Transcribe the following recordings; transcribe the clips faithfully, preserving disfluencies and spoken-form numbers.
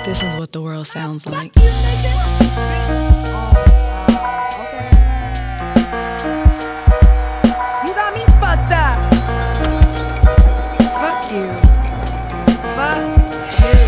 This is what the world sounds like. You got me fucked up. Fuck you. Fuck you.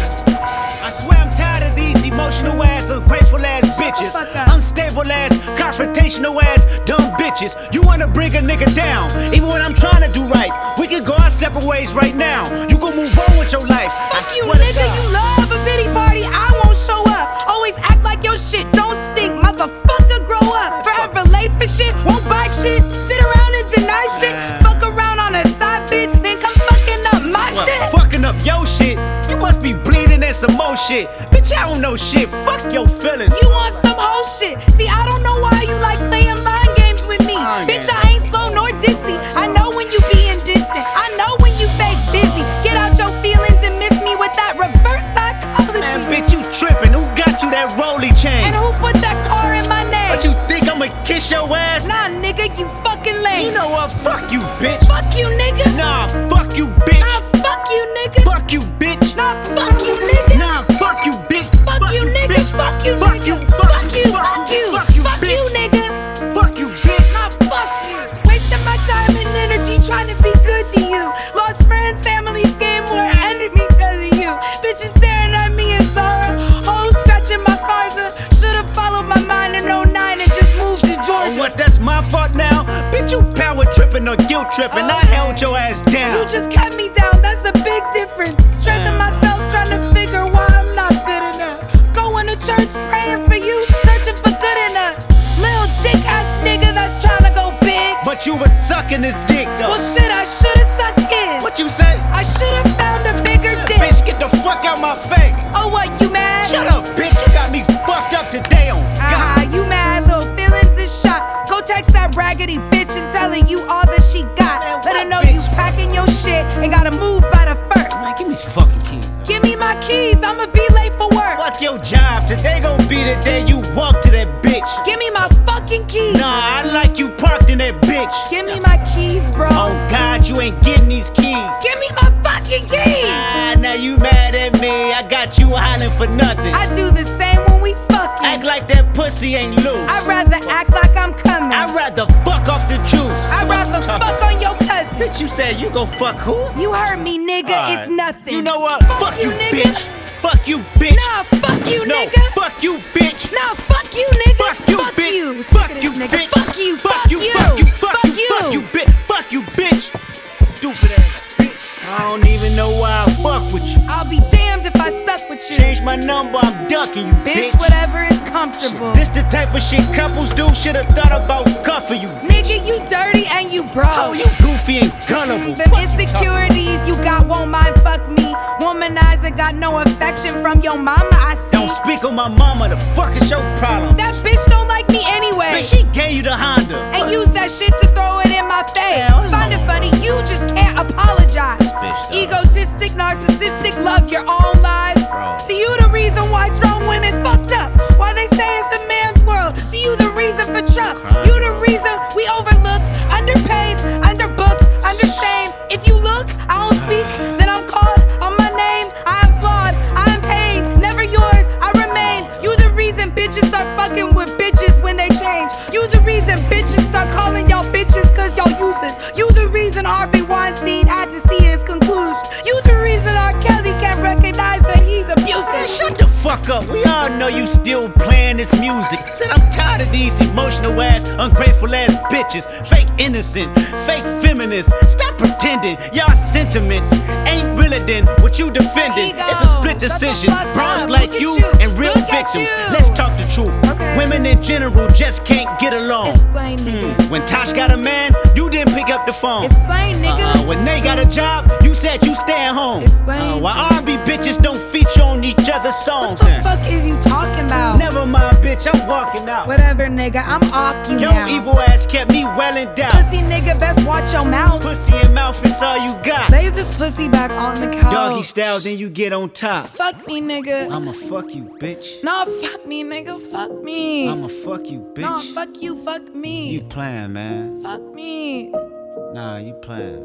I swear I'm tired of these emotional ass, ungrateful ass bitches, unstable ass, confrontational ass, dumb bitches. You wanna bring a nigga down, even when I'm trying to do right. We can go our separate ways right now. You gon' move on with your life. Fuck you, nigga. You love a pity party. I won't show up. Always act like your shit don't stink. Motherfucker, grow up. Forever late for shit. Won't buy shit. Sit around and deny shit. Fuck around on a side bitch. Then come fucking up my What, shit. fucking up your shit? You must be bleeding and some more shit. Bitch, I don't know shit. Fuck your feelings. You want some whole shit. See, I don't know why you like playing mind games with me. Mind Bitch, games. I ain't slow nor dizzy. I know when you being distant. I know when you fake busy. Get out your feelings and miss me with that reverse psychology. Man, bitch, you tripping. Who got you that rolly chain? And who put that car in my name? But you think I'ma kiss your ass? Nah, nigga, you fucking lame. You know what? Fuck you, bitch. Fuck you, nigga. Nah, fuck you, bitch. Nah, fuck you, nigga. Fuck you, bitch. Nah, fuck you, nigga. Nah, fuck you, bitch. Fuck you, nigga. bitch. Fuck you, Fuck nigga. you, Fuck you, fuck you. fuck you, Fuck you, bitch. nigga. Fuck you, bitch. Nah, fuck you. Wasting my time and energy trying to be good to you. Lost friends, families, game more enemies cause of you. Bitches staring at me in sorrow. Hoes scratching my cars. uh, Should've followed my mind in oh nine and just moved to Oh, Georgia. what? That's my fault now? Bitch, you power tripping or guilt tripping. I held your ass down. You just kept me down, that's a big difference. Stressing myself, trying to figure why I'm not good enough. Going to church, praying for you, searching for good in us. Little dick ass nigga that's trying to go big. But you was sucking this dick, though. Well, shit, I should've sucked his. What you say? I should've found a bigger dick. Bitch, get the fuck out my face. Oh, what, you mad? Shut up, bitch. You got me fucked up today on Ah, God. you mad, little feelings is shot. Go text that raggedy bitch and tell her you all that she got. Man, Let her what know bitch? you packing your shit and gotta move by the first. Man, give me these fucking keys. Give me my keys, I'ma be late for work. Fuck your job. Today gon' be the day you walk to that bitch. Give me my fucking keys. Nah, I like you parked in that bitch. Give me my keys, bro. Oh God, you ain't getting these keys. Give me my fucking keys. Ah, now you mad at me. I got you hollering for nothing. I do the same when we fucking. Act like that pussy ain't loose. I'd rather act like I'm coming. I'd rather fuck off the juice. I'd rather fuck on your cousin. Bitch, you said you gon' fuck who? You heard me, nigga. Alright. It's nothing. You know what? Fuck, you, nigga. bitch. Fuck you, bitch. Nah, fuck you, no, nigga. fuck you, bitch. Nah, fuck you, nigga. Fuck you, bitch. you. Sick Fuck of you, this nigga. bitch. Fuck you. Fuck you. Fuck you. Fuck you. Fuck you, bitch. Fuck you, bitch. Stupid ass bitch. I don't even know why I fuck with you. I'll be damned if I stuck with you. Change my number, I'm ducking you, Bitch, bitch. whatever is comfortable. This the type of shit couples do. Should've thought about cuffing you. Nigga, you dirty and you broke. Oh, you goofy and gullible. Them insecurities you got won't mind fuck me. Womanizer got no affection from your mama, I see. Don't speak on my mama, the fuck is your problem? That bitch don't like me anyway. Bitch, she gave you the Honda. And use that shit to throw it in my face. Hell no. Find it funny, you just can't apologize. bitch, though. Egotistic, narcissistic, love your own lives. Bro. See, you the reason why strong women fucked up. Why they say it's a man's world. See, you the reason for Trump. Crying. You the reason we overlooked, underpaid, underbooked, understained. If you look, I don't speak, then I'm called on my name. I am flawed, I am paid, never yours, I remain. You the reason bitches start fucking with bitches when they change. You the reason bitches start calling y'all bitches cause y'all useless. You the reason Harvey Weinstein had to see his conclusion. You the reason R. Kelly can't recognize that he's abusive. Man, shut the fuck up. We all know you still playing this music. Said I'm tired of these emotional ass, ungrateful ass bitches. Fake innocent, fake feminists. Stop pretending y'all sentiments ain't realer than what you defending. Ego. It's a split Shut the decision. fuck Bronze up. like Look at you you. and real Look at victims. you. Let's talk the truth. Okay. Women in general just can't get along. Explain, nigga. When Tosh got a man, you didn't pick up the phone. Explain, nigga. Uh, when they got a job, you said you stay at home. Explain. Uh, why R and B bitches don't feature on each other's What songs the then? fuck is you talking about? Never mind, bitch, I'm walking out. Whatever, nigga, I'm off you Your now. evil ass kept me well in doubt. Pussy nigga, best watch your mouth. Pussy and mouth is all you got. Lay this pussy back on the couch. Doggy style, then you get on top. Fuck me, nigga. I'ma fuck you, bitch. Nah, fuck me, nigga. Fuck me. I'ma fuck you, bitch. Nah, fuck you. Fuck me. You playing, man. Fuck me. Nah, you playing.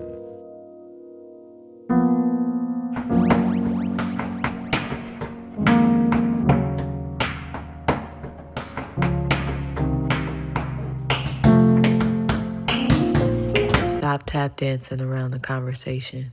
stop tap dancing around the conversation.